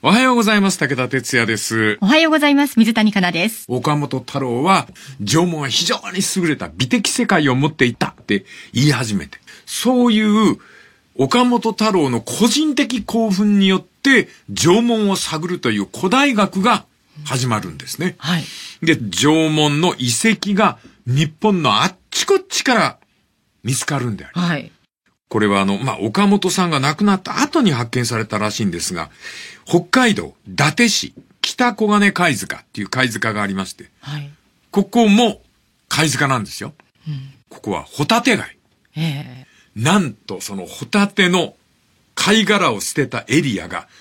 おはようございます。武田哲也です。 おはようございます。水谷香奈です。 岡本太郎は縄文は非常に優れた美的世界を持っていたって言い始めて、そういう岡本太郎の個人的興奮によって縄文を探るという古代学が始まるんですね。 はい。 で、縄文の遺跡が日本のあっちこっちから見つかるんである。 はい。 これは岡本さんが亡くなった後に発見されたらしいんですが、北海道伊達市北小金貝塚っていう貝塚がありまして、 はい。 ここも貝塚なんですよ。 うん、 ここはホタテ貝。なんとそのホタテの貝殻を捨てたエリアが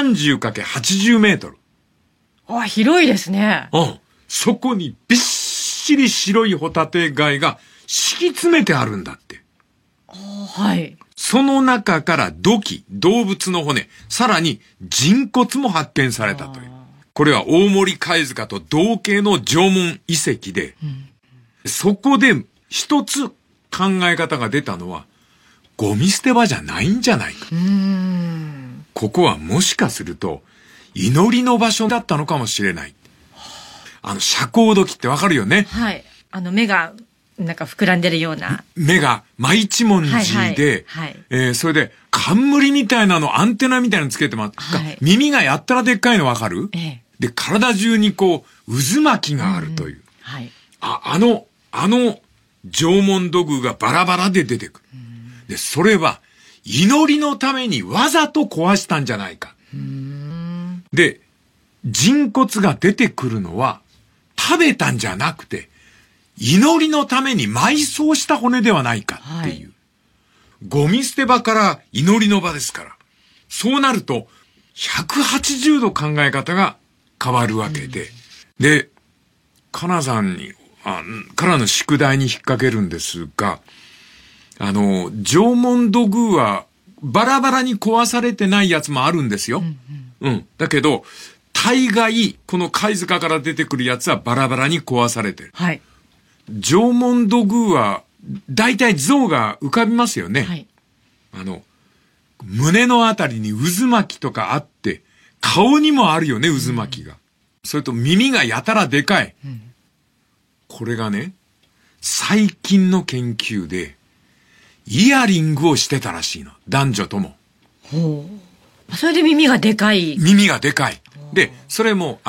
30×80 メートル。 あ、広いですね。 うん。そこにびっしり白いホタテ貝が敷き詰めてあるんだって。 はい。 その中から土器、動物の骨、さらに人骨も発見されたという。これは大森貝塚と同系の縄文遺跡で、そこで一つ考え方が出たのは、ゴミ捨て場じゃないんじゃないか。ここはもしかすると、祈りの場所だったのかもしれない。遮光土器ってわかるよね。 はい。目が、なんか膨らんでるような。 目が真一文字で、それで、冠みたいなの、アンテナみたいなのつけてます。耳がやったらでっかいのわかる？で、体中にこう、渦巻きがあるという。あの縄文土偶がバラバラで出てくる。で、それは、祈りのためにわざと壊したんじゃないか。で、人骨が出てくるのは、食べたんじゃなくて、祈りのために埋葬した骨ではないかっていう。ゴミ捨て場から祈りの場ですから。そうなると、180度考え方が変わるわけで。で、かなさんに、からの宿題に引っ掛けるんですが、縄文土偶はバラバラに壊されてないやつもあるんですよ。だけど、大概、この貝塚から出てくるやつはバラバラに壊されてる。 はい。 縄文土偶は、大体像が浮かびますよね。 はい。 胸のあたりに渦巻きとかあって、顔にもあるよね、渦巻きが。それと耳がやたらでかい。これがね、最近の研究で、イヤリングをしてたらしいの。男女とも。 それで耳がでかい。 耳がでかい。で、それも、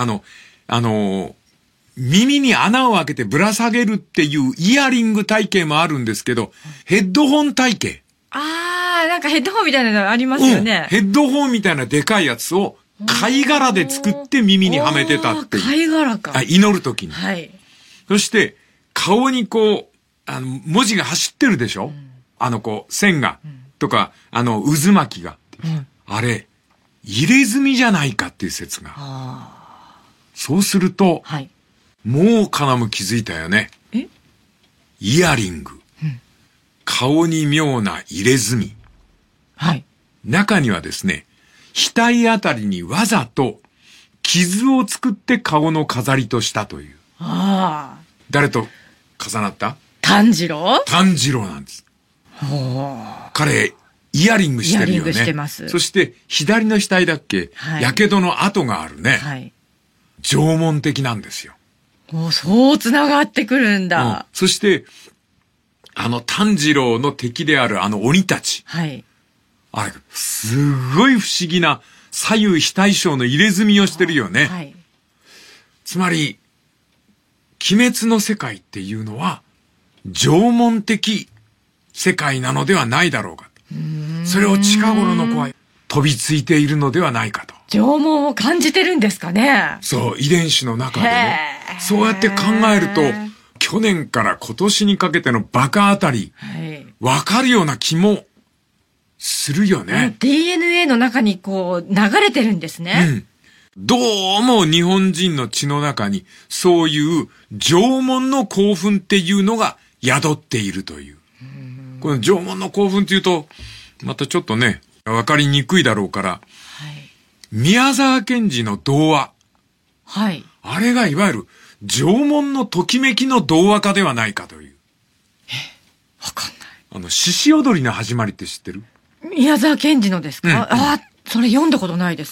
耳に穴を開けてぶら下げるっていうイヤリング体型もあるんですけど、ヘッドホン体型。 なんかヘッドホンみたいなのありますよね。 ヘッドホンみたいなでかいやつを貝殻で作って耳にはめてたっていう。 貝殻か。 祈るときに。 はい。 そして、顔にこう、文字が走ってるでしょ？線が、とか、渦巻きが。あれ、入れ墨じゃないかっていう説が。そうすると、もうカナも気づいたよね。イヤリング。顔に妙な入れ墨。中にはですね、額あたりにわざと傷を作って顔の飾りとしたという。誰と重なった？ 炭治郎？ 炭治郎なんです。彼、イヤリングしてるよね。 イヤリングしてます。 そして左の額だっけ、やけどの跡があるね。縄文的なんですよ。 そう繋がってくるんだ。 そして、炭治郎の敵である鬼たち。あれ、すごい不思議な左右非対称の入れ墨をしてるよね。つまり、鬼滅の世界っていうのは、縄文的世界なのではないだろうか。それを近頃の子は飛びついているのではないかと。 縄文を感じてるんですかね。 そう、遺伝子の中でね。そうやって考えると、去年から今年にかけてのバカあたり、わかるような気もするよね。 DNA の中にこう流れてるんですね。 どうも日本人の血の中にそういう縄文の興奮っていうのが宿っているという。この縄文の興奮っていうと、またちょっとね、わかりにくいだろうから、宮沢賢治の童話。あれがいわゆる縄文のときめきの童話化ではないかという。 わかんない。 獅子踊りの始まりって知ってる？ 宮沢賢治のですか？それ読んだことないです。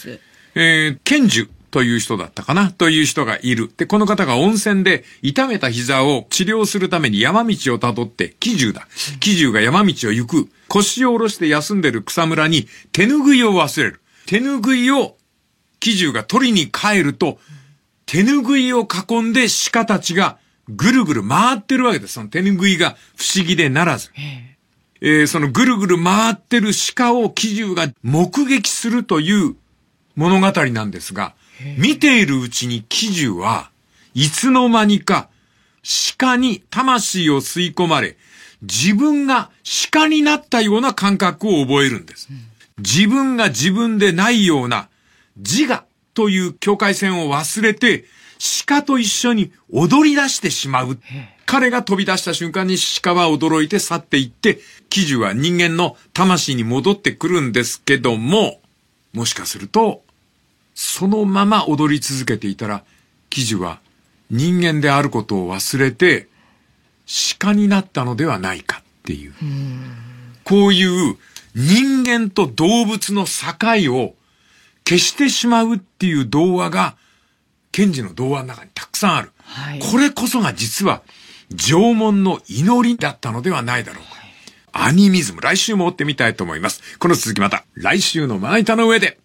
賢樹という人だったかなという人がいる。で、この方が温泉で痛めた膝を治療するために山道をたどって、喜寿だ。喜寿が山道を行く。腰を下ろして休んでる草むらに手ぬぐいを忘れる。手ぬぐいを喜寿が取りに帰ると、手ぬぐいを囲んで鹿たちがぐるぐる回ってるわけです。その手ぬぐいが不思議でならず。そのぐるぐる回ってる鹿を喜寿が目撃するという物語なんですが、見ているうちに喜寿はいつの間にか鹿に魂を吸い込まれ、自分が鹿になったような感覚を覚えるんです。自分が自分でないような自我という境界線を忘れて、鹿と一緒に踊り出してしまう。彼が飛び出した瞬間に鹿は驚いて去っていって、喜寿は人間の魂に戻ってくるんですけども、もしかすると、そのまま踊り続けていたら、喜寿は人間であることを忘れて、鹿になったのではないかっていう。こういう人間と動物の境を消してしまうっていう童話が、賢治の童話の中にたくさんある。はい、これこそが実は縄文の祈りだったのではないだろうか。アニミズム、来週も追ってみたいと思います。この続きまた来週のまな板の上で。